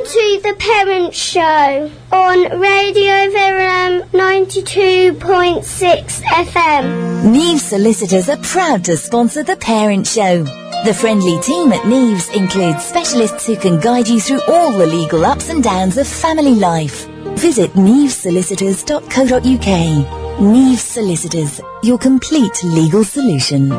to The Parent Show on Radio Verulam 92.6 FM. Neves Solicitors are proud to sponsor The Parent Show. The friendly team at Neves includes specialists who can guide you through all the legal ups and downs of family life. Visit nevesolicitors.co.uk. Neves Solicitors, your complete legal solution.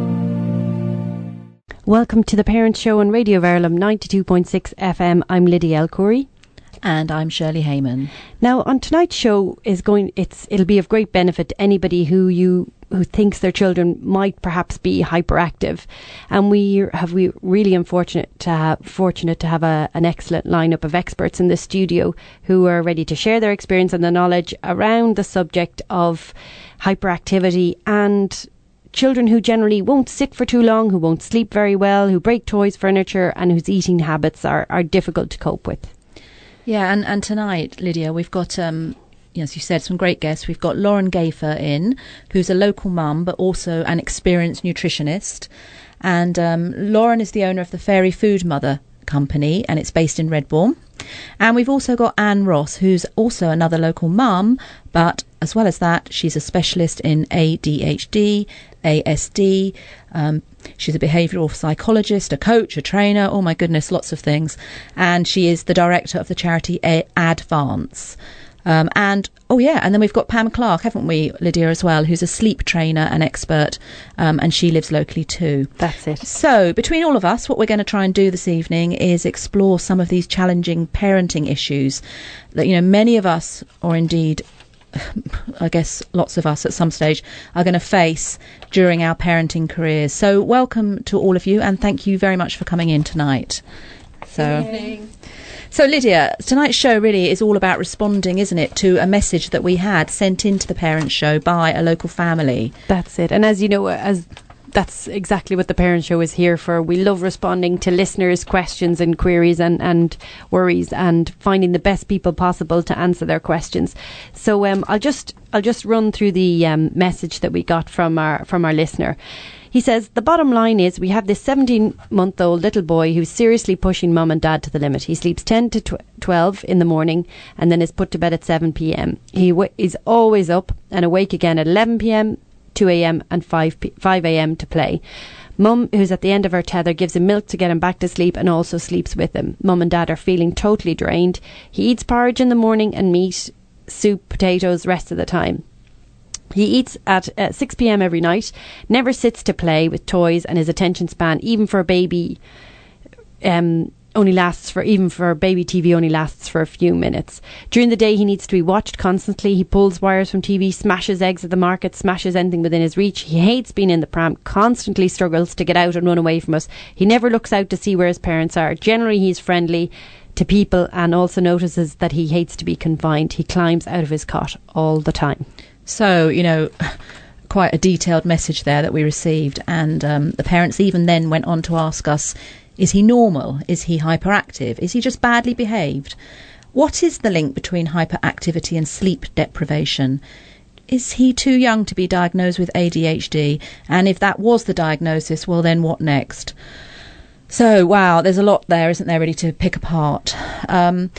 Welcome to The Parent Show on Radio Verulam 92.6 FM. I'm Lydia Elcoury. And I'm Shirley Heyman. Now, on tonight's show it'll be of great benefit to anybody who thinks their children might perhaps be hyperactive, and we're really fortunate to have an excellent lineup of experts in the studio who are ready to share their experience and the knowledge around the subject of hyperactivity and children who generally won't sit for too long, who won't sleep very well, who break toys, furniture, and whose eating habits are difficult to cope with. Yeah, and tonight, Lydia, we've got, as you said, some great guests. We've got Lauren Gafer in, who's a local mum, but also an experienced nutritionist. And Lauren is the owner of the Fairy Food Mother company, and it's based in Redbourne. And we've also got Anne Ross, who's also another local mum, but as well as that, she's a specialist in ADHD, ASD. She's a behavioural psychologist, a coach, a trainer, oh my goodness, lots of things. And she is the director of the charity Advance. And then we've got Pam Clark, haven't we, Lydia, as well, who's a sleep trainer and expert, and she lives locally too. That's it. So between all of us, what we're going to try and do this evening is explore some of these challenging parenting issues that, many of us, or indeed I guess lots of us at some stage, are going to face during our parenting careers. So welcome to all of you, and thank you very much for coming in tonight. So Lydia, tonight's show really is all about responding, isn't it, to a message that we had sent into the Parent Show by a local family. That's it. And as you know, that's exactly what the Parent Show is here for. We love responding to listeners' questions and queries and worries, and finding the best people possible to answer their questions. So I'll just run through the message that we got from our listener. He says, the bottom line is we have this 17-month-old little boy who's seriously pushing mum and dad to the limit. He sleeps 10 to 12 in the morning and then is put to bed at 7 p.m. He is always up and awake again at 11 p.m, 2 a.m. and 5 a.m. to play. Mum, who's at the end of her tether, gives him milk to get him back to sleep and also sleeps with him. Mum and dad are feeling totally drained. He eats porridge in the morning and meat, soup, potatoes rest of the time. He eats at 6 p.m. every night, never sits to play with toys, and his attention span, even for baby TV only lasts for a few minutes. During the day, he needs to be watched constantly. He pulls wires from TV, smashes eggs at the market, smashes anything within his reach. He hates being in the pram, constantly struggles to get out and run away from us. He never looks out to see where his parents are. Generally, he's friendly to people and also notices that he hates to be confined. He climbs out of his cot all the time. So, quite a detailed message there that we received. And the parents even then went on to ask us, is he normal? Is he hyperactive? Is he just badly behaved? What is the link between hyperactivity and sleep deprivation? Is he too young to be diagnosed with ADHD? And if that was the diagnosis, well, then what next? So, wow, there's a lot there, isn't there, really, to pick apart. Anne,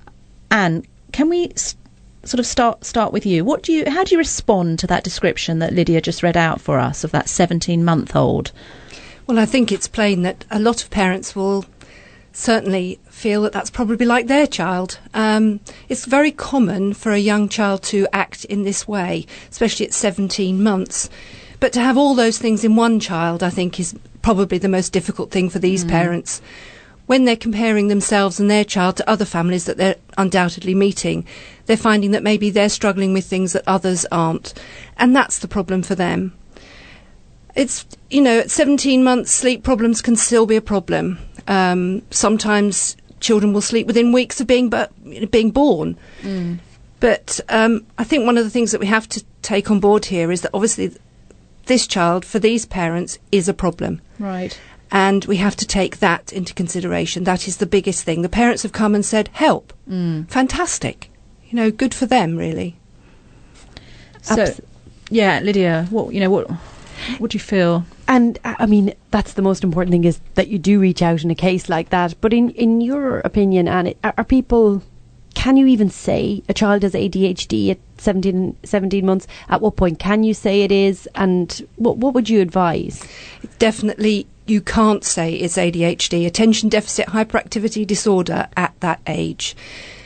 can we sort of start with you? How do you respond to that description that Lydia just read out for us of that 17-month-old? Well, I think it's plain that a lot of parents will certainly feel that that's probably like their child. It's very common for a young child to act in this way, especially at 17 months. But to have all those things in one child, I think, is probably the most difficult thing for these parents. When they're comparing themselves and their child to other families that they're undoubtedly meeting, they're finding that maybe they're struggling with things that others aren't. And that's the problem for them. It's, at 17 months, sleep problems can still be a problem. Sometimes children will sleep within weeks of being born. But I think one of the things that we have to take on board here is that obviously this child, for these parents, is a problem. Right. And we have to take that into consideration. That is the biggest thing. The parents have come and said, help. Fantastic. Good for them, really. So, yeah, Lydia, what What do you feel? And I mean, that's the most important thing, is that you do reach out in a case like that. But in your opinion, Anne, are people, can you even say a child has ADHD at 17 months? At what point can you say it is? And what would you advise? Definitely, you can't say it's ADHD, attention deficit hyperactivity disorder, at that age.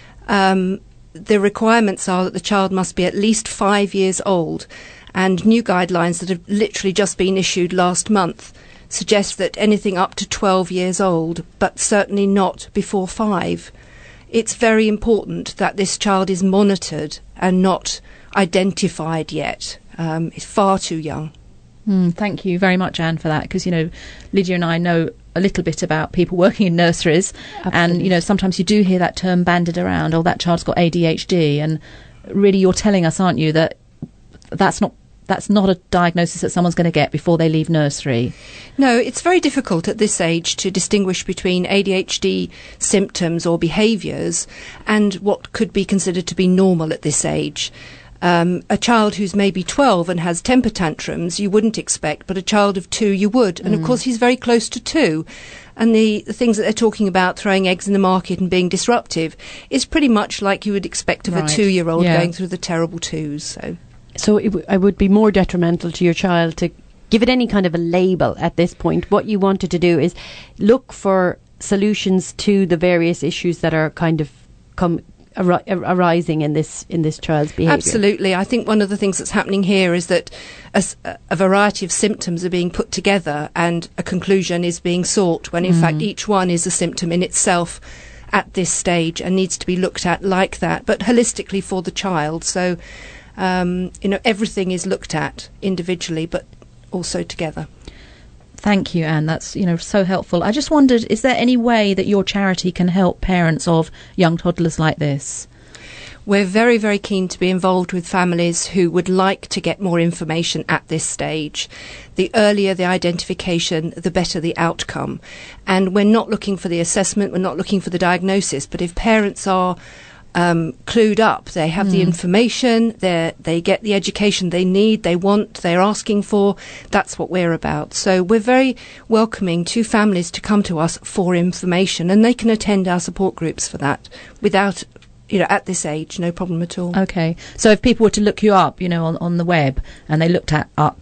The requirements are that the child must be at least 5 years old, and new guidelines that have literally just been issued last month suggest that anything up to 12 years old, but certainly not before 5. It's very important that this child is monitored and not identified yet. It's far too young. Thank you very much, Anne, for that, because, Lydia and I know a little bit about people working in nurseries. Absolutely. And, sometimes you do hear that term bandied around, oh, that child's got ADHD, and really you're telling us, aren't you, that that's not a diagnosis that someone's going to get before they leave nursery. No, it's very difficult at this age to distinguish between ADHD symptoms or behaviours and what could be considered to be normal at this age. A child who's maybe 12 and has temper tantrums you wouldn't expect, but a child of 2 you would. And of course he's very close to 2. And the things that they're talking about, throwing eggs in the market and being disruptive, is pretty much like you would expect of a 2-year-old going through the terrible twos. So it would be more detrimental to your child to give it any kind of a label at this point. What you wanted to do is look for solutions to the various issues that are kind of arising in this child's behaviour. Absolutely. I think one of the things that's happening here is that a variety of symptoms are being put together and a conclusion is being sought, when in fact each one is a symptom in itself at this stage and needs to be looked at like that, but holistically for the child. So everything is looked at individually, but also together. Thank you, Anne. That's, so helpful. I just wondered, is there any way that your charity can help parents of young toddlers like this? We're very, very keen to be involved with families who would like to get more information at this stage. The earlier the identification, the better the outcome. And we're not looking for the assessment, we're not looking for the diagnosis, but if parents are clued up, they have the information, they get the education they need, they're asking for, that's what we're about. So we're very welcoming to families to come to us for information, and they can attend our support groups for that without, at this age, no problem at all. Okay. So if people were to look you up, on the web, and they looked up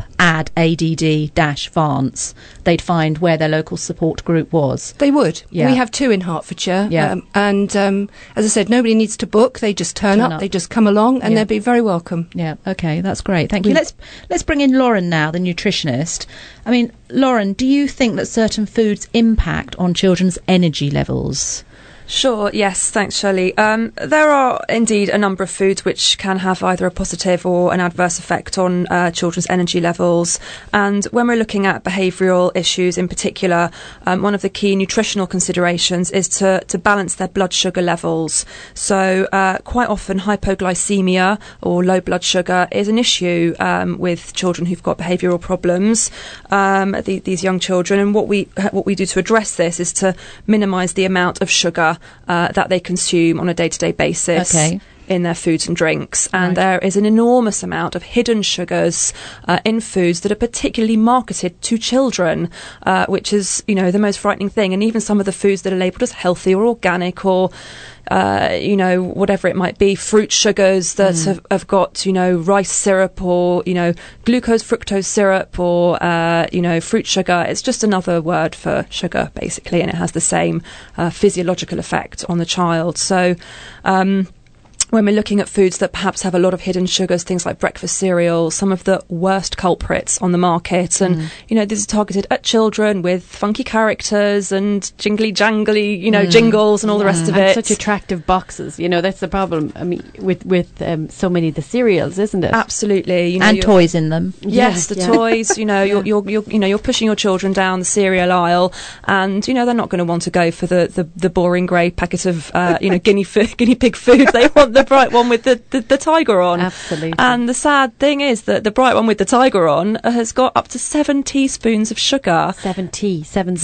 ADD-Vance, they'd find where their local support group was. They would. Yeah. We have 2 in Hertfordshire. Yeah. As I said, nobody needs to book. They just turn up. They just come along, and they'll be very welcome. Yeah. Okay. That's great. Thank you. Let's bring in Lauren now, the nutritionist. I mean, Lauren, do you think that certain foods impact on children's energy levels? Sure, yes, thanks, Shirley. There are indeed a number of foods which can have either a positive or an adverse effect on children's energy levels. And when we're looking at behavioural issues in particular, one of the key nutritional considerations is to balance their blood sugar levels. So quite often hypoglycemia or low blood sugar is an issue with children who've got behavioural problems, these young children. And what we do to address this is to minimise the amount of sugar that they consume on a day-to-day basis in their foods and drinks. And there is an enormous amount of hidden sugars in foods that are particularly marketed to children, which is, the most frightening thing. And even some of the foods that are labelled as healthy or organic or whatever it might be, fruit sugars that have got, rice syrup or, glucose fructose syrup or, fruit sugar. It's just another word for sugar, basically, and it has the same physiological effect on the child. So, when we're looking at foods that perhaps have a lot of hidden sugars, things like breakfast cereal, some of the worst culprits on the market. And, this is targeted at children with funky characters and jingly jangly, jingles and all the rest of it. Such attractive boxes, that's the problem. I mean, with so many of the cereals, isn't it? Absolutely. And toys in them. Yes, toys, you're pushing your children down the cereal aisle and, they're not going to want to go for the boring grey packet of, guinea pig food. They want the bright one with the tiger on. Absolutely. And the sad thing is that the bright one with the tiger on has got up to 7 teaspoons of sugar. 7 teaspoons.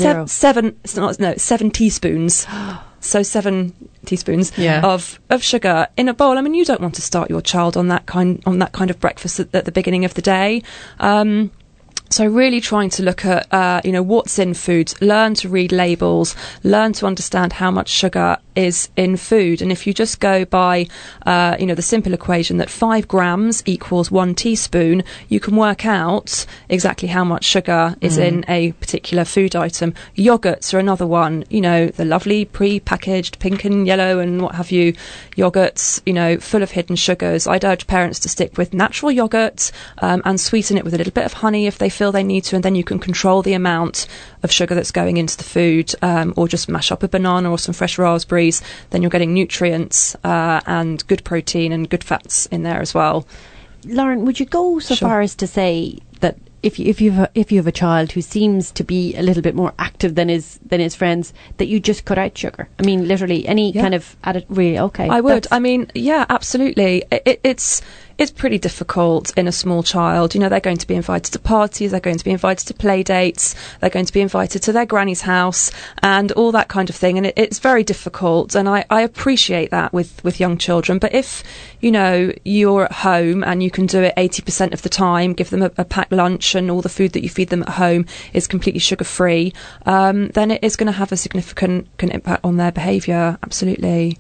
So 7 teaspoons of sugar in a bowl. I mean, you don't want to start your child on that kind of breakfast at the beginning of the day. So really trying to look at, what's in foods, learn to read labels, learn to understand how much sugar is in food. And if you just go by, the simple equation that 5 grams equals 1 teaspoon, you can work out exactly how much sugar is in a particular food item. Yogurts are another one, the lovely pre-packaged pink and yellow and what have you, yogurts, full of hidden sugars. I'd urge parents to stick with natural yogurt and sweeten it with a little bit of honey if they feel they need to, and then you can control the amount of sugar that's going into the food, or just mash up a banana or some fresh raspberries. Then you're getting nutrients and good protein and good fats in there as well. Lauren, would you go so Sure. far as to say that if you have a child who seems to be a little bit more active than his friends, that you just cut out sugar? I mean, literally any kind of added. Really, okay. I would. I mean, yeah, absolutely. It's pretty difficult in a small child. They're going to be invited to parties, they're going to be invited to play dates, they're going to be invited to their granny's house and all that kind of thing. And it's very difficult. And I appreciate that with young children. But if, you're at home and you can do it 80% of the time, give them a packed lunch and all the food that you feed them at home is completely sugar-free, then it is going to have a significant impact on their behaviour. Absolutely.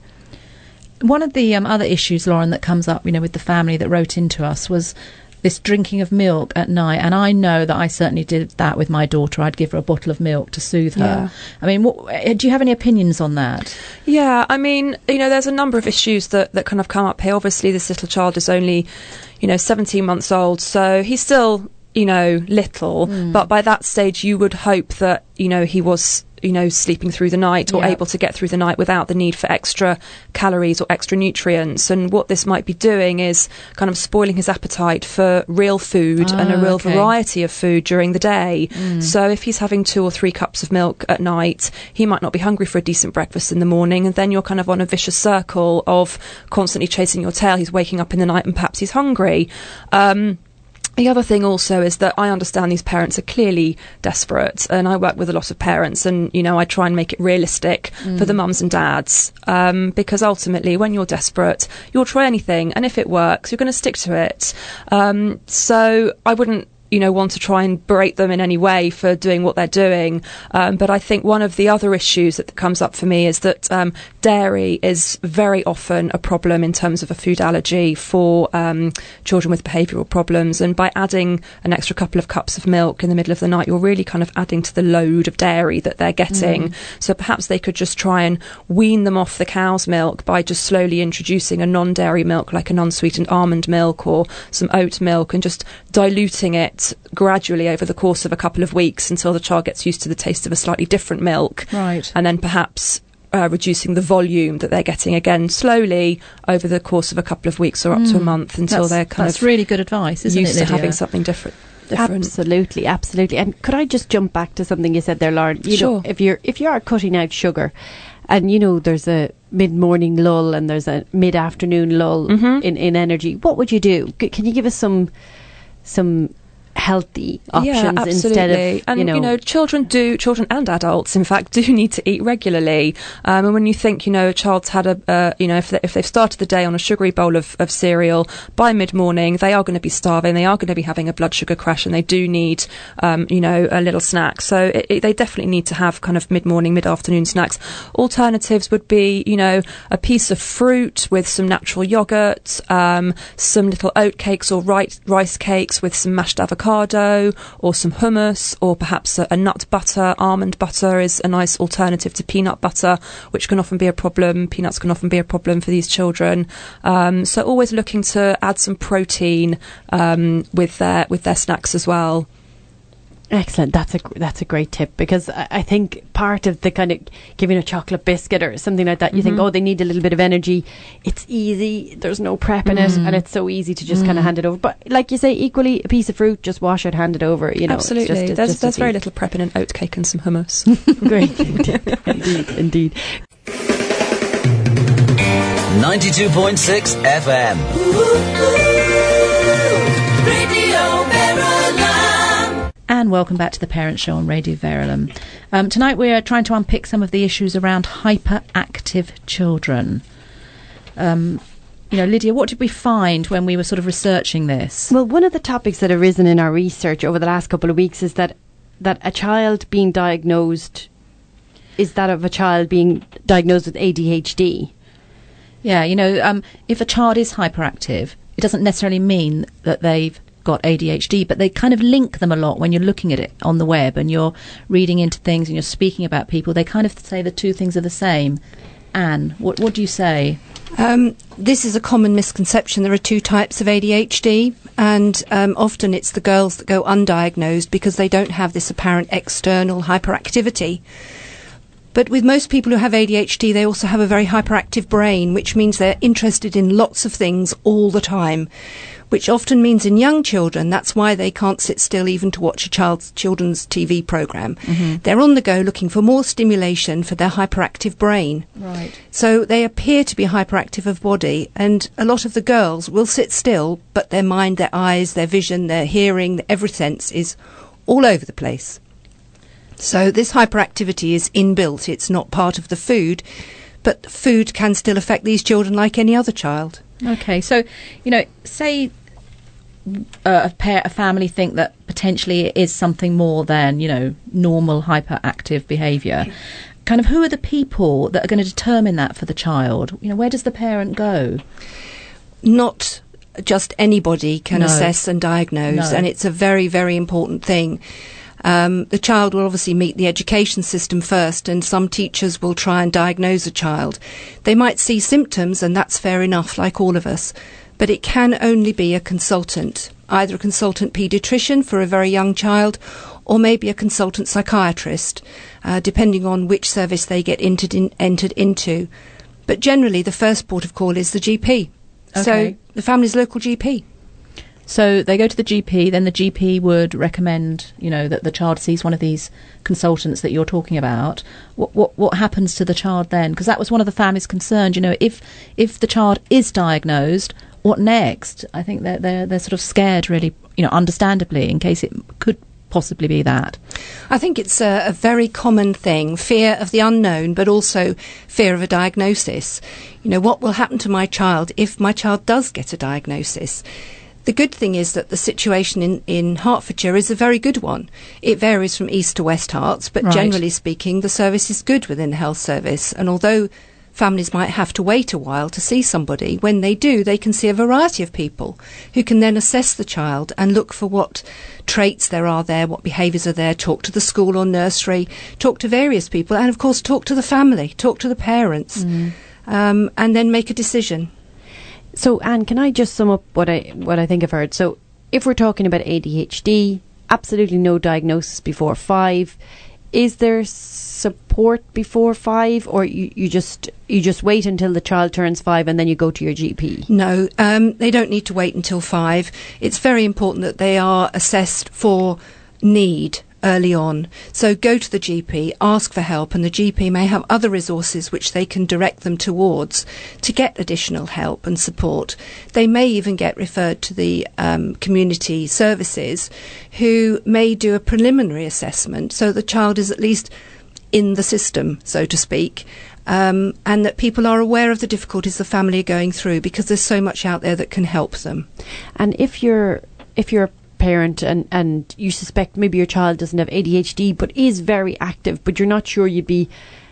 One of the other issues, Lauren, that comes up, with the family that wrote into us was this drinking of milk at night. And I know that I certainly did that with my daughter. I'd give her a bottle of milk to soothe her. I mean, do you have any opinions on that? Yeah, I mean, there's a number of issues that kind of come up here. Obviously, this little child is only, 17 months old, so he's still, little. But by that stage, you would hope that, he was sleeping through the night or able to get through the night without the need for extra calories or extra nutrients. And what this might be doing is kind of spoiling his appetite for real food and a real variety of food during the day. So if he's having 2 or 3 cups of milk at night, he might not be hungry for a decent breakfast in the morning, and then you're kind of on a vicious circle of constantly chasing your tail. He's waking up in the night and perhaps he's hungry. The other thing also is that I understand these parents are clearly desperate, and I work with a lot of parents, and I try and make it realistic for the mums and dads, because ultimately when you're desperate you'll try anything, and if it works you're going to stick to it. So I wouldn't want to try and berate them in any way for doing what they're doing. But I think one of the other issues that comes up for me is that dairy is very often a problem in terms of a food allergy for children with behavioural problems. And by adding an extra couple of cups of milk in the middle of the night, you're really kind of adding to the load of dairy that they're getting. So perhaps they could just try and wean them off the cow's milk by just slowly introducing a non-dairy milk, like an unsweetened almond milk or some oat milk, and just diluting it gradually over the course of a couple of weeks until the child gets used to the taste of a slightly different milk. Right. And then perhaps reducing the volume that they're getting again slowly over the course of a couple of weeks or up to a month until they're that's really good advice, isn't used it, to Lydia? having something different. Absolutely. And could I just jump back to something you said there, Lauren? Sure. If you are cutting out sugar, and there's a mid-morning lull and there's a mid-afternoon lull in energy, what would you do? Can you give us some healthy options instead of, and children and adults in fact do need to eat regularly, and when you think a child's had if they've started the day on a sugary bowl of cereal, by mid-morning they are going to be starving, they are going to be having a blood sugar crash, and they do need a little snack. So they definitely need to have kind of mid-morning, mid-afternoon snacks. Alternatives would be a piece of fruit with some natural yogurt, some little oat cakes or rice cakes with some mashed avocado, or some hummus, or perhaps a nut butter. Almond butter is a nice alternative to peanut butter, which can often be a problem. Peanuts can often be a problem for these children. So always looking to add some protein with their snacks as well. Excellent. That's a great tip, because I think part of the kind of giving a chocolate biscuit or something like that, you think, they need a little bit of energy. It's easy. There's no prep in it, and it's so easy to just kind of hand it over. But like you say, equally, a piece of fruit, just wash it, hand it over. Absolutely. There's very little prep in an oat cake and some hummus. Great. Indeed. 92.6 FM. Radio Verulam. And welcome back to the Parent Show on Radio Verulam. Tonight we are trying to unpick some of the issues around hyperactive children. Lydia, what did we find when we were sort of researching this? Well, one of the topics that have arisen in our research over the last couple of weeks is that a child being diagnosed is that of a child being diagnosed with ADHD. Yeah, if a child is hyperactive, it doesn't necessarily mean that they've got ADHD, but they kind of link them a lot when you're looking at it on the web and you're reading into things and you're speaking about people. They kind of say the two things are the same. Anne, what do you say? This is a common misconception. There are two types of ADHD, and often it's the girls that go undiagnosed because they don't have this apparent external hyperactivity. But with most people who have ADHD, they also have a very hyperactive brain, which means they're interested in lots of things all the time, which often means in young children, that's why they can't sit still even to watch a children's TV programme. Mm-hmm. They're on the go looking for more stimulation for their hyperactive brain. Right. So they appear to be hyperactive of body, and a lot of the girls will sit still, but their mind, their eyes, their vision, their hearing, every sense is all over the place. So this hyperactivity is inbuilt. It's not part of the food, but food can still affect these children like any other child. Okay, so, say a family think that potentially it is something more than, normal hyperactive behaviour. Kind of who are the people that are going to determine that for the child? Where does the parent go? Not just anybody can assess and diagnose, and it's a very, very important thing. The child will obviously meet the education system first, and some teachers will try and diagnose a child. They might see symptoms, and that's fair enough, like all of us, but it can only be a consultant, either a consultant paediatrician for a very young child, or maybe a consultant psychiatrist, depending on which service they get entered into. But generally, the first port of call is the GP. Okay. So the family's local GP. So they go to the GP, then the GP would recommend, that the child sees one of these consultants that you're talking about. What happens to the child then? Because that was one of the family's concerns. If the child is diagnosed, what next? I think they're sort of scared, really, understandably, in case it could possibly be that. I think it's a very common thing, fear of the unknown, but also fear of a diagnosis. What will happen to my child if my child does get a diagnosis? The good thing is that the situation in Hertfordshire is a very good one. It varies from East to West Herts, but right. Generally speaking, the service is good within the health service. And although families might have to wait a while to see somebody, when they do, they can see a variety of people who can then assess the child and look for what traits there are there, what behaviours are there, talk to the school or nursery, talk to various people, and of course talk to the family, talk to the parents, and then make a decision. So, Anne, can I just sum up what I think I've heard? So, if we're talking about ADHD, absolutely no diagnosis before 5. Is there support before 5, or you just wait until the child turns 5 and then you go to your GP? No, they don't need to wait until 5. It's very important that they are assessed for need early on. So go to the GP, ask for help, and the GP may have other resources which they can direct them towards to get additional help and support. They may even get referred to the community services, who may do a preliminary assessment so the child is at least in the system, so to speak, and that people are aware of the difficulties the family are going through, because there's so much out there that can help them. And if you're a parent and you suspect maybe your child doesn't have ADHD but is very active, but you're not sure you'd be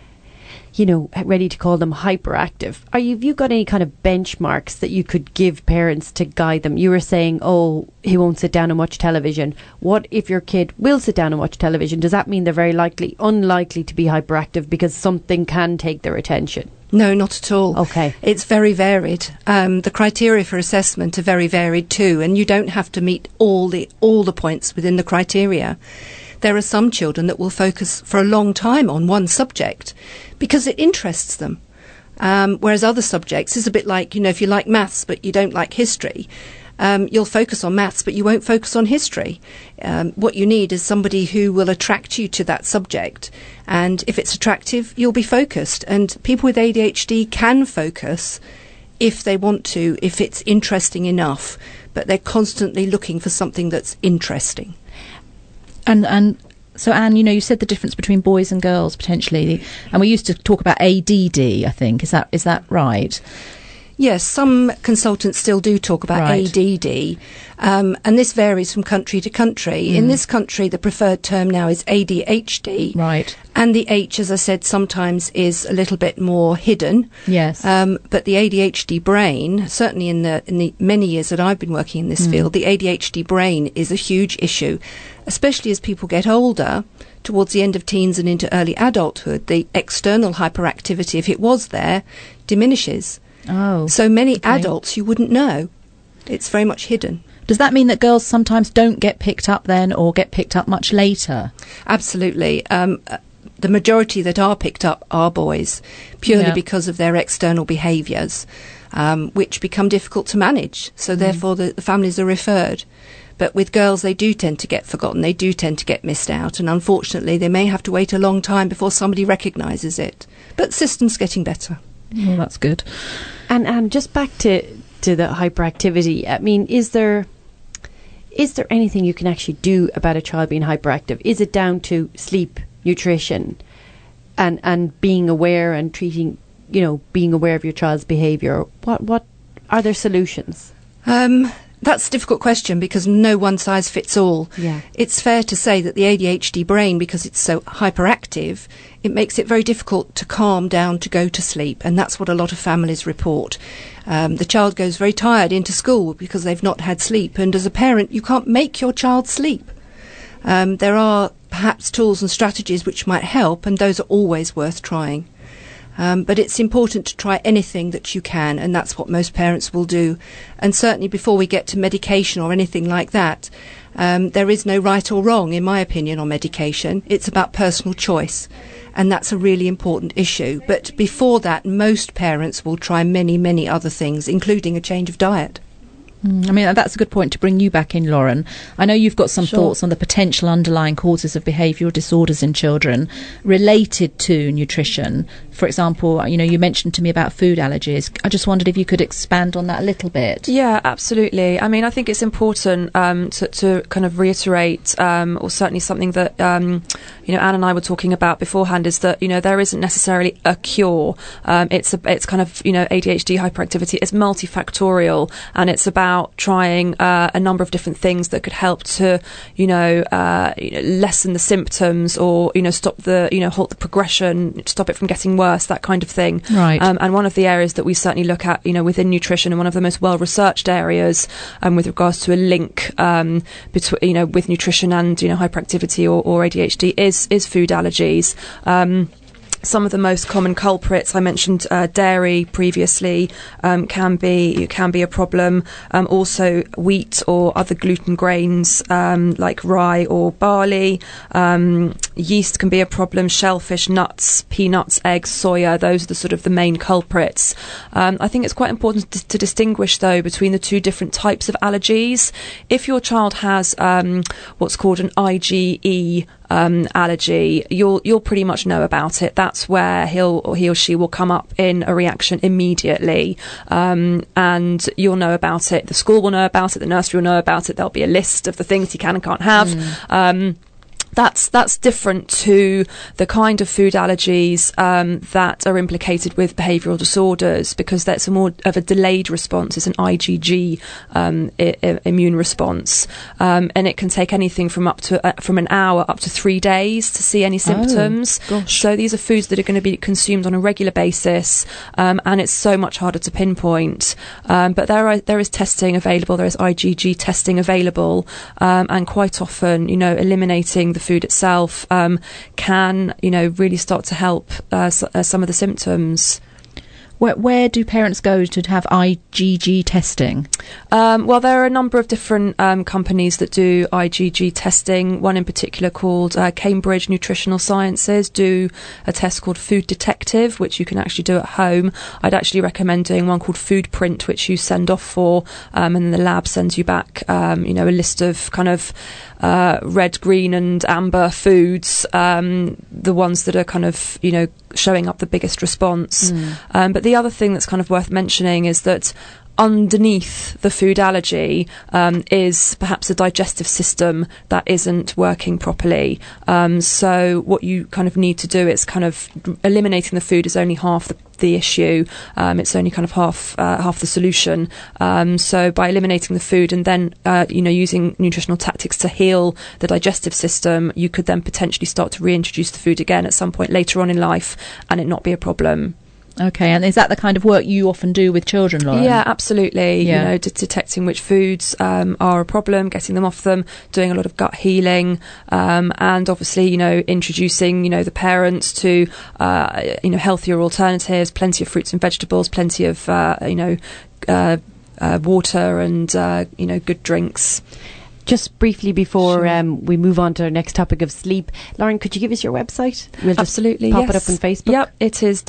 ready to call them hyperactive, have you got any kind of benchmarks that you could give parents to guide them? You were saying, he won't sit down and watch television. What if your kid will sit down and watch television? Does that mean they're very unlikely to be hyperactive because something can take their attention? No, not at all. Okay. It's very varied. The criteria for assessment are very varied too, and you don't have to meet all the points within the criteria. There are some children that will focus for a long time on one subject because it interests them, whereas other subjects is a bit like, if you like maths but you don't like history, you'll focus on maths but you won't focus on history. What you need is somebody who will attract you to that subject, and if it's attractive, you'll be focused. And people with ADHD can focus if they want to, if it's interesting enough, but they're constantly looking for something that's interesting. And so, Anne, you said the difference between boys and girls potentially, and we used to talk about ADD. I think is that right? Yes, some consultants still do talk about Right. ADD, and this varies from country to country. In this country, the preferred term now is ADHD, Right. and the H, as I said, sometimes is a little bit more hidden. Yes. But the ADHD brain, certainly in the many years that I've been working in this field, the ADHD brain is a huge issue, especially as people get older. Towards the end of teens and into early adulthood, the external hyperactivity, if it was there, diminishes. Oh. So many okay. adults you wouldn't know. It's very much hidden. Does that mean that girls sometimes don't get picked up then, or get picked up much later? Absolutely. The majority that are picked up are boys, purely Yeah. because of their external behaviours, which become difficult to manage. So therefore the families are referred. But with girls, they do tend to get forgotten. They do tend to get missed out. And unfortunately, they may have to wait a long time before somebody recognises it. But the system's getting better. Well, that's good. And just back to the hyperactivity, I mean, is there anything you can actually do about a child being hyperactive? Is it down to sleep, nutrition, and being aware and treating, being aware of your child's behaviour? What are there solutions? That's a difficult question because no one size fits all. Yeah. It's fair to say that the ADHD brain, because it's so hyperactive, it makes it very difficult to calm down to go to sleep, and that's what a lot of families report. The child goes very tired into school because they've not had sleep, and as a parent you can't make your child sleep. There are perhaps tools and strategies which might help, and those are always worth trying. But it's important to try anything that you can, and that's what most parents will do. And certainly before we get to medication or anything like that, there is no right or wrong, in my opinion, on medication. It's about personal choice, and that's a really important issue. But before that, most parents will try many, many other things, including a change of diet. I mean, that's a good point to bring you back in, Lauren. I know you've got some thoughts on the potential underlying causes of behavioural disorders in children related to nutrition. For example, you mentioned to me about food allergies. I just wondered if you could expand on that a little bit. Yeah, absolutely. I mean, I think it's important to kind of reiterate, or certainly something that Anne and I were talking about beforehand, is that there isn't necessarily a cure. It's kind of ADHD hyperactivity is multifactorial, and it's about trying a number of different things that could help to lessen the symptoms, or stop the halt the progression, stop it from getting worse, that kind of thing. Right. And one of the areas that we certainly look at within nutrition, and one of the most well researched areas with regards to a link between with nutrition and hyperactivity or ADHD is food allergies. Some of the most common culprits, I mentioned dairy previously, can be a problem. Also wheat or other gluten grains like rye or barley. Yeast can be a problem. Shellfish, nuts, peanuts, eggs, soya, those are the sort of the main culprits. I think it's quite important to distinguish though between the two different types of allergies. If your child has what's called an IgE allergy, you'll pretty much know about it. That's where he or she will come up in a reaction immediately, and you'll know about it. The school will know about it. The nursery will know about it. There'll be a list of the things he can and can't have. That's different to the kind of food allergies that are implicated with behavioural disorders, because that's a more of a delayed response. It's an IgG immune response, and it can take anything from an hour up to 3 days to see any symptoms. So these are foods that are going to be consumed on a regular basis, and it's so much harder to pinpoint. But there is testing available. There is IgG testing available, and quite often, eliminating the food itself can really start to help some of the symptoms. Where do parents go to have IgG testing? Well, there are a number of different companies that do IgG testing. One in particular called Cambridge Nutritional Sciences do a test called Food Detective, which you can actually do at home. I'd actually recommend doing one called Food Print, which you send off for, and then the lab sends you back a list of kind of red, green and amber foods, the ones that are kind of showing up the biggest response. But the other thing that's kind of worth mentioning is that underneath the food allergy is perhaps a digestive system that isn't working properly. So what you kind of need to do is kind of eliminating the food is only half the issue. It's only kind of half the solution. So by eliminating the food and then using nutritional tactics to heal the digestive system, you could then potentially start to reintroduce the food again at some point later on in life and it not be a problem. Okay, and is that the kind of work you often do with children, Lauren? Yeah, absolutely. Yeah. Detecting which foods are a problem, getting them off them, doing a lot of gut healing, and obviously, introducing, the parents to, healthier alternatives, plenty of fruits and vegetables, plenty of, water and, good drinks. Just briefly before we move on to our next topic of sleep, Lauren, could you give us your website? We'll just Absolutely, pop yes. it up on Facebook. Yep, it is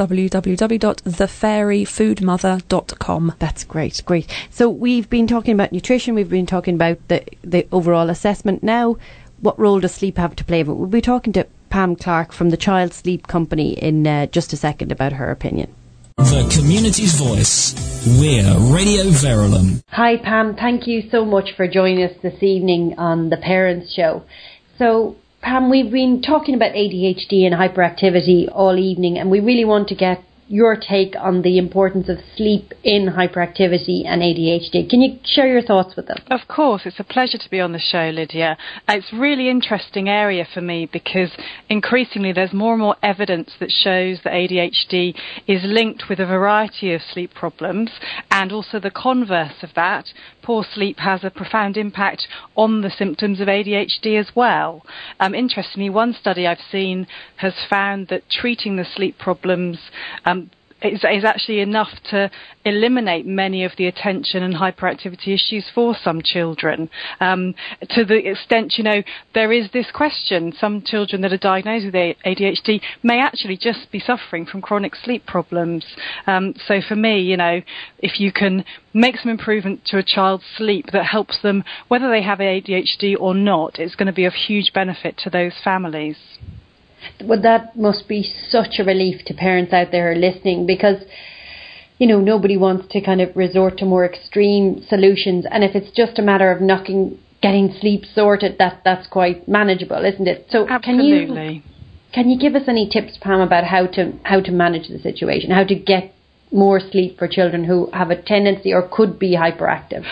www.thefairyfoodmother.com. That's great. So we've been talking about nutrition, we've been talking about the overall assessment. Now, what role does sleep have to play? But we'll be talking to Pam Clark from the Child Sleep Company in just a second about her opinion. The community's voice. We're Radio Verulam. Hi Pam, thank you so much for joining us this evening on the Parents Show. So Pam, we've been talking about ADHD and hyperactivity all evening, and we really want to get your take on the importance of sleep in hyperactivity and ADHD. Can you share your thoughts with us? Of course, it's a pleasure to be on the show, Lydia. It's a really interesting area for me because increasingly there's more and more evidence that shows that ADHD is linked with a variety of sleep problems, and also the converse of that. Poor sleep has a profound impact on the symptoms of ADHD as well. Interestingly, one study I've seen has found that treating the sleep problems is actually enough to eliminate many of the attention and hyperactivity issues for some children. To the extent, there is this question. Some children that are diagnosed with ADHD may actually just be suffering from chronic sleep problems. So for me, if you can make some improvement to a child's sleep that helps them, whether they have ADHD or not, it's going to be of huge benefit to those families. Well, that must be such a relief to parents out there who are listening, because nobody wants to kind of resort to more extreme solutions, and if it's just a matter of getting sleep sorted, that's quite manageable, isn't it? So absolutely. Can you give us any tips, Pam, about how to manage the situation, how to get more sleep for children who have a tendency or could be hyperactive?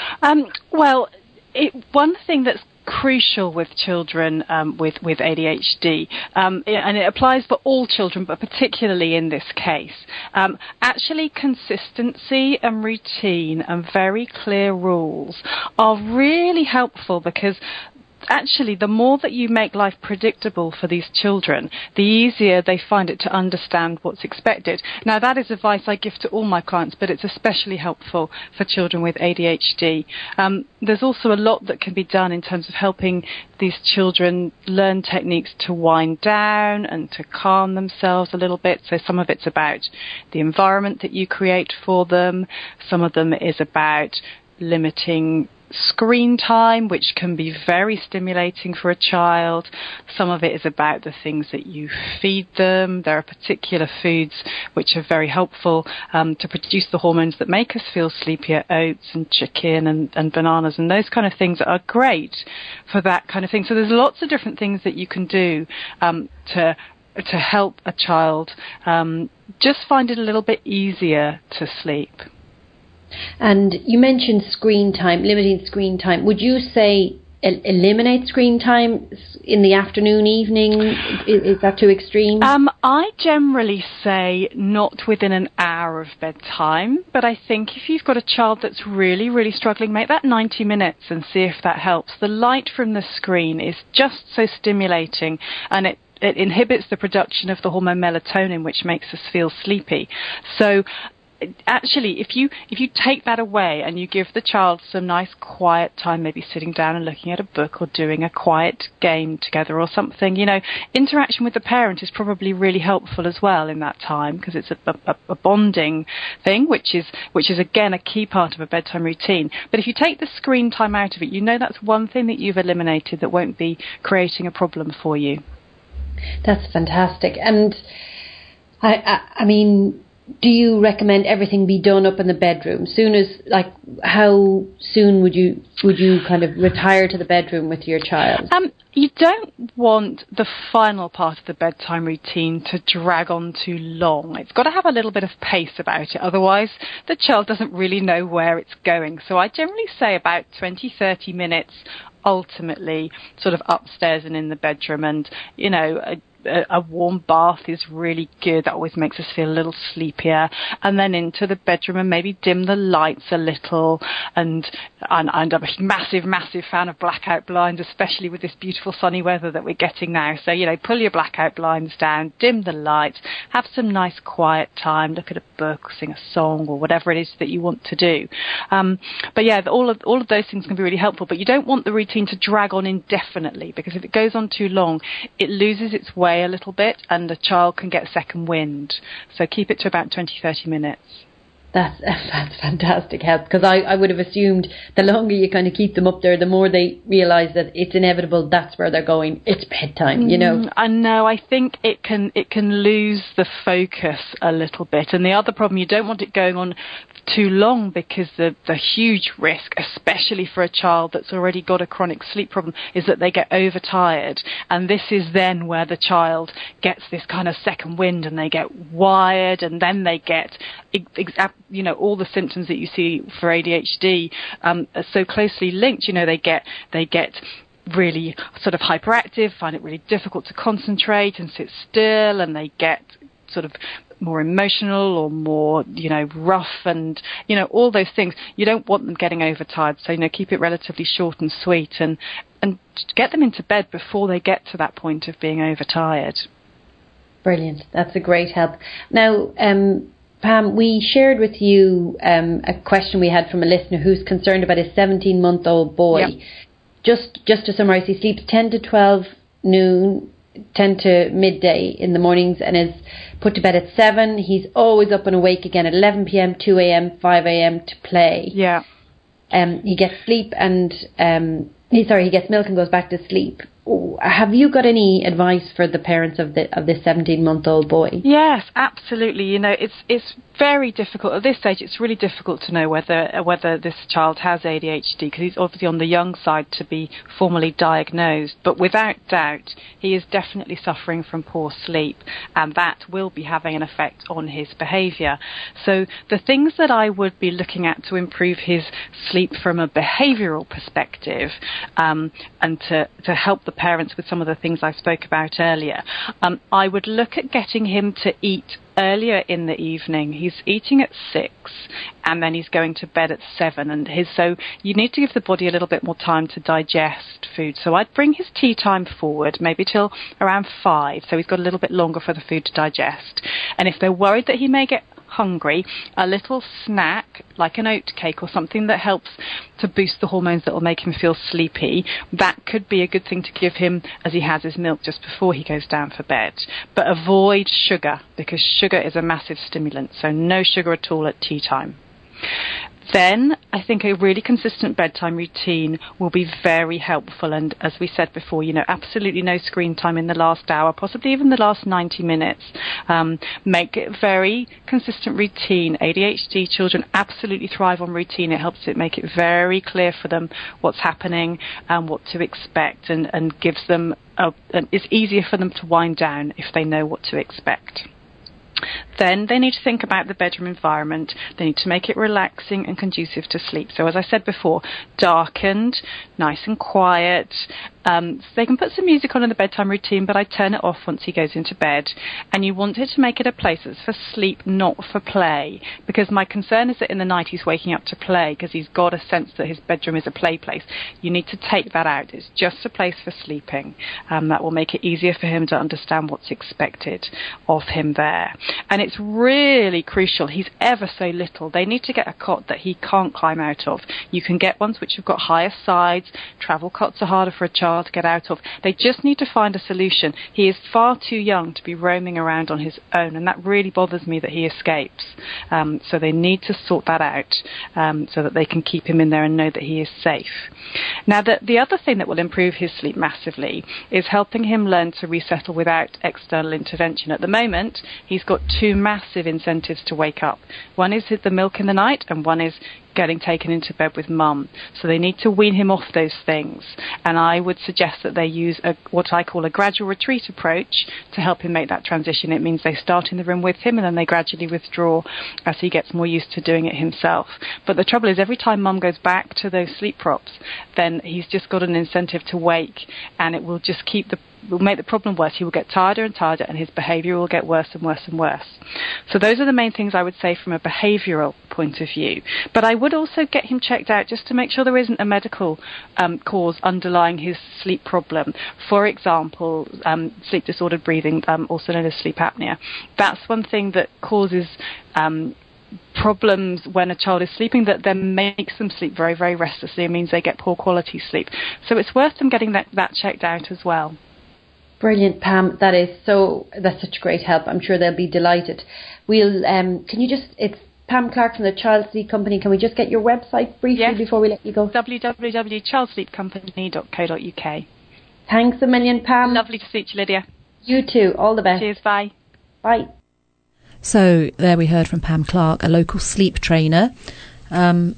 One thing that's crucial with children with ADHD, and it applies for all children, but particularly in this case. Actually, consistency and routine and very clear rules are really helpful, because actually, the more that you make life predictable for these children, the easier they find it to understand what's expected. Now, that is advice I give to all my clients, but it's especially helpful for children with ADHD. There's also a lot that can be done in terms of helping these children learn techniques to wind down and to calm themselves a little bit. So some of it's about the environment that you create for them. Some of them is about limiting screen time, which can be very stimulating for a child. Some of it is about the things that you feed them. There are particular foods which are very helpful to produce the hormones that make us feel sleepier, oats and chicken and bananas and those kind of things that are great for that kind of thing. So there's lots of different things that you can do to help a child just find it a little bit easier to sleep. And you mentioned screen time, limiting screen time. Would you say eliminate screen time in the afternoon, evening? Is that too extreme? I generally say not within an hour of bedtime, but I think if you've got a child that's really, really struggling, make that 90 minutes and see if that helps. The light from the screen is just so stimulating, and it inhibits the production of the hormone melatonin, which makes us feel sleepy. So actually, if you take that away and you give the child some nice quiet time, maybe sitting down and looking at a book or doing a quiet game together or something, interaction with the parent is probably really helpful as well in that time, because it's a bonding thing, which is again a key part of a bedtime routine. But if you take the screen time out of it, that's one thing that you've eliminated that won't be creating a problem for you. That's fantastic. And I mean, do you recommend everything be done up in the bedroom? How soon would you kind of retire to the bedroom with your child? You don't want the final part of the bedtime routine to drag on too long. It's got to have a little bit of pace about it. Otherwise, the child doesn't really know where it's going. So I generally say about 20, 30 minutes ultimately sort of upstairs and in the bedroom. And, you know, a warm bath is really good. That always makes us feel a little sleepier. And then into the bedroom and maybe dim the lights a little. And I'm a massive, massive fan of blackout blinds, especially with this beautiful sunny weather that we're getting now. So, you know, pull your blackout blinds down, dim the lights, have some nice quiet time, look at a book, sing a song or whatever it is that you want to do. But yeah, all of those things can be really helpful. But you don't want the routine to drag on indefinitely, because if it goes on too long, it loses its way a little bit and the child can get second wind. So keep it to about 20-30 minutes. That's fantastic help, because I would have assumed the longer you kind of keep them up there, the more they realise that it's inevitable, that's where they're going, it's bedtime, you know. I know, I think it can lose the focus a little bit. And the other problem, you don't want it going on too long, because the huge risk, especially for a child that's already got a chronic sleep problem, is that they get overtired. And this is then where the child gets this kind of second wind and they get wired, and then they get you know, all the symptoms that you see for ADHD are so closely linked. You know, they get really sort of hyperactive, find it really difficult to concentrate and sit still, and they get sort of more emotional or more, you know, rough, and, you know, all those things. You don't want them getting overtired. So, you know, keep it relatively short and sweet, and get them into bed before they get to that point of being overtired. Brilliant. That's a great help. Now, Pam, we shared with you a question we had from a listener who's concerned about a 17-month-old boy. Yep. Just to summarise, he sleeps 10 to 12 noon, 10 to midday in the mornings, and is put to bed at 7. He's always up and awake again at 11 p.m, 2 a.m, 5 a.m. to play. Yeah. He gets sleep and he gets milk and goes back to sleep. Have you got any advice for the parents of this 17-month-old boy? Yes, absolutely. You know, it's very difficult at this stage. It's really difficult to know whether this child has ADHD, because he's obviously on the young side to be formally diagnosed. But without doubt, he is definitely suffering from poor sleep, and that will be having an effect on his behaviour. So the things that I would be looking at to improve his sleep from a behavioural perspective, and to help the parents with some of the things I spoke about earlier, I would look at getting him to eat earlier in the evening. He's eating at 6 and then he's going to bed at 7, and so you need to give the body a little bit more time to digest food. So I'd bring his tea time forward, maybe till around 5, so he's got a little bit longer for the food to digest. And if they're worried that he may get hungry, a little snack like an oat cake or something that helps to boost the hormones that will make him feel sleepy, that could be a good thing to give him as he has his milk just before he goes down for bed. But avoid sugar, because sugar is a massive stimulant, so no sugar at all at tea time. Then I think a really consistent bedtime routine will be very helpful. And as we said before, you know, absolutely no screen time in the last hour, possibly even the last 90 minutes. Make it very consistent routine. ADHD children absolutely thrive on routine. It helps it make it very clear for them what's happening and what to expect, and gives them it's easier for them to wind down if they know what to expect. Then they need to think about the bedroom environment. They need to make it relaxing and conducive to sleep. So as I said before, darkened, nice and quiet. So they can put some music on in the bedtime routine, but I turn it off once he goes into bed. And you want it to make it a place that's for sleep, not for play. Because my concern is that in the night he's waking up to play, because he's got a sense that his bedroom is a play place. You need to take that out. It's just a place for sleeping. That will make it easier for him to understand what's expected of him there. And it's really crucial. He's ever so little. They need to get a cot that he can't climb out of. You can get ones which have got higher sides. Travel cots are harder for a child hard to get out of. They just need to find a solution. He is far too young to be roaming around on his own, and that really bothers me that he escapes. So they need to sort that out so that they can keep him in there and know that he is safe. Now, the other thing that will improve his sleep massively is helping him learn to resettle without external intervention. At the moment, he's got two massive incentives to wake up. One is the milk in the night, and one is getting taken into bed with mum. So they need to wean him off those things. And I would suggest that they use what I call a gradual retreat approach to help him make that transition. It means they start in the room with him and then they gradually withdraw as he gets more used to doing it himself. But the trouble is, every time mum goes back to those sleep props, then he's just got an incentive to wake, and it will just will make the problem worse. He will get tireder and tireder, and his behaviour will get worse and worse and worse. So those are the main things I would say from a behavioural point of view. But I would also get him checked out just to make sure there isn't a medical cause underlying his sleep problem. For example, sleep disordered breathing, also known as sleep apnea. That's one thing that causes problems when a child is sleeping that then makes them sleep very, very restlessly. It means they get poor quality sleep. So it's worth them getting that checked out as well. Brilliant, Pam. That's such great help. I'm sure they'll be delighted. It's Pam Clark from the Child Sleep Company. Can we just get your website briefly before we let you go? www.childsleepcompany.co.uk. Thanks a million, Pam. Lovely to speak to you, Lydia. You too. All the best. Cheers. Bye. Bye. So there we heard from Pam Clark, a local sleep trainer. Anne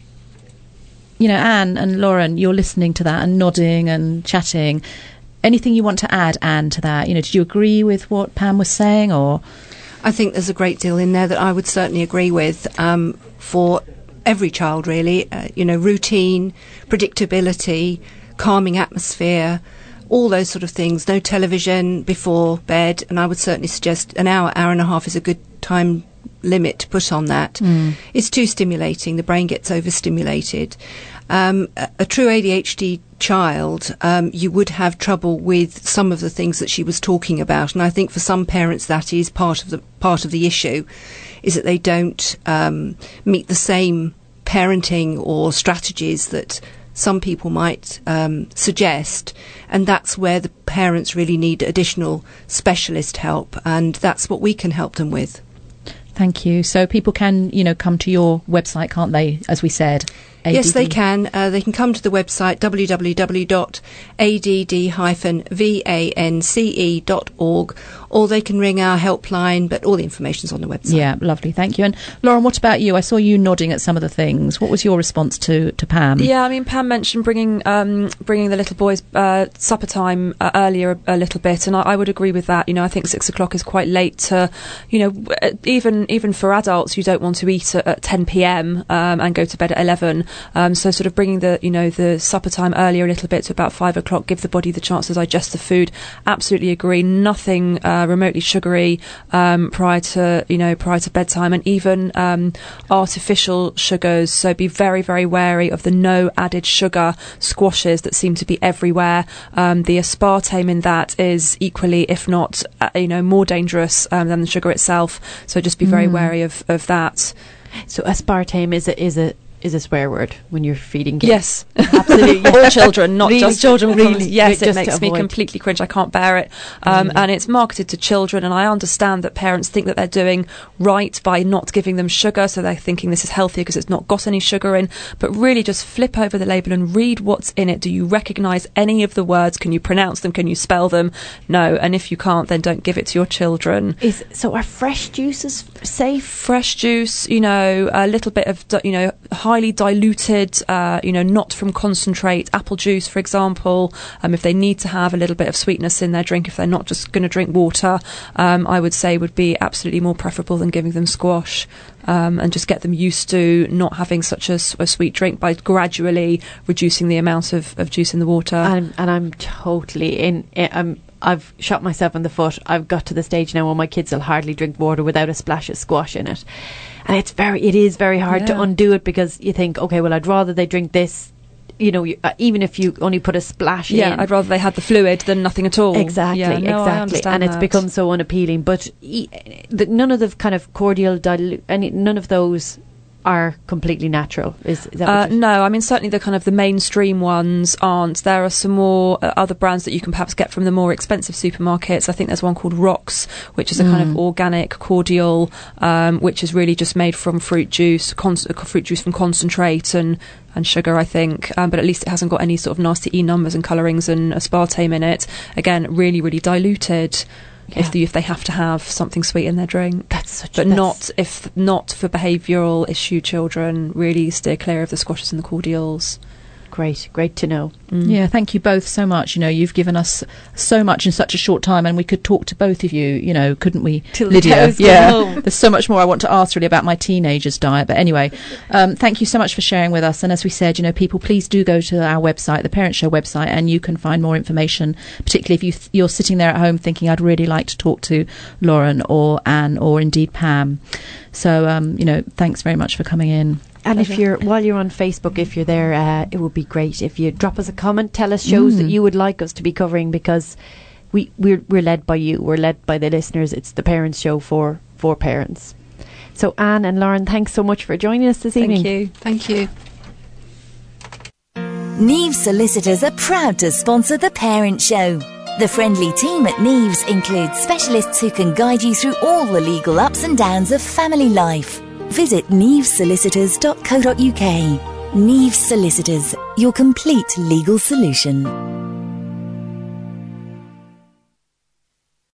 and Lauren, you're listening to that and nodding and chatting. Anything you want to add, Anne, to that? Did you agree with what Pam was saying, or? I think there's a great deal in there that I would certainly agree with for every child, really. Routine, predictability, calming atmosphere, all those sort of things. No television before bed, and I would certainly suggest an hour and a half is a good time limit to put on that. It's too stimulating. The brain gets overstimulated. A true ADHD child, you would have trouble with some of the things that she was talking about, and I think for some parents that is part of the issue, is that they don't meet the same parenting or strategies that some people might suggest, and that's where the parents really need additional specialist help, and that's what we can help them with. Thank you. So people can, come to your website, can't they, as we said? ADD. Yes, they can. They can come to the website www.add-vance.org, or they can ring our helpline, but all the information's on the website. Yeah, lovely. Thank you. And Lauren, what about you? I saw you nodding at some of the things. What was your response to Pam? Yeah, Pam mentioned bringing the little boys supper time earlier a little bit, and I would agree with that. I think 6 o'clock is quite late to, even for adults, you don't want to eat at 10 p.m. And go to bed at 11. So sort of bringing the supper time earlier a little bit to about 5 o'clock, give the body the chance to digest the food. Absolutely agree. Nothing remotely sugary prior to bedtime, and even artificial sugars. So be very, very wary of the no added sugar squashes that seem to be everywhere. The aspartame in that is equally, if not more dangerous than the sugar itself. So just be very wary of that. So aspartame is a swear word when you're feeding kids? Yes, absolutely. All children, not really, just children. Really, yes, it makes me completely cringe. I can't bear it. And it's marketed to children, and I understand that parents think that they're doing right by not giving them sugar, so they're thinking this is healthy because it's not got any sugar in. But really, just flip over the label and read what's in it. Do you recognise any of the words? Can you pronounce them? Can you spell them? No. And if you can't, then don't give it to your children. So are fresh juices safe? Fresh juice, a little bit of, highly diluted, not from concentrate, apple juice, for example. If they need to have a little bit of sweetness in their drink, if they're not just going to drink water, I would say would be absolutely more preferable than giving them squash. And just get them used to not having such a sweet drink by gradually reducing the amount of juice in the water. And I'm totally I've shot myself in the foot. I've got to the stage now where my kids will hardly drink water without a splash of squash in it. And it is very hard to undo it, because you think, okay, well, I'd rather they drink this, even if you only put a splash in. Yeah, I'd rather they had the fluid than nothing at all. Exactly, I and it's become so unappealing. But none of the kind of cordial none of those are completely natural. Is that no, I mean certainly the kind of the mainstream ones aren't. There are some more other brands that you can perhaps get from the more expensive supermarkets. I think there's one called Rox, which is a kind of organic cordial, which is really just made from fruit juice from concentrate and sugar, I think, but at least it hasn't got any sort of nasty E numbers and colourings and aspartame in it. Again, really, really diluted. Yeah. If they have to have something sweet in their drink, not for behavioural issue children. Really steer clear of the squashes and the cordials. Great to know. Yeah, thank you both so much. You've given us so much in such a short time, and we could talk to both of you, couldn't we, till Lydia? Yeah, there's so much more I want to ask really about my teenager's diet. But anyway, thank you so much for sharing with us. And as we said, people, please do go to our website, the Parent Show website, and you can find more information. Particularly if you're sitting there at home thinking, I'd really like to talk to Lauren or Anne or indeed Pam. So thanks very much for coming in. And while you're on Facebook, if you're there, it would be great if you drop us a comment, tell us shows that you would like us to be covering, because we're led by you, we're led by the listeners. It's the Parents Show for parents. So Anne and Lauren, thanks so much for joining us this evening. Thank you. Neves Solicitors are proud to sponsor the Parent Show. The friendly team at Neves includes specialists who can guide you through all the legal ups and downs of family life. Visit nevesolicitors.co.uk. Neves Solicitors, your complete legal solution.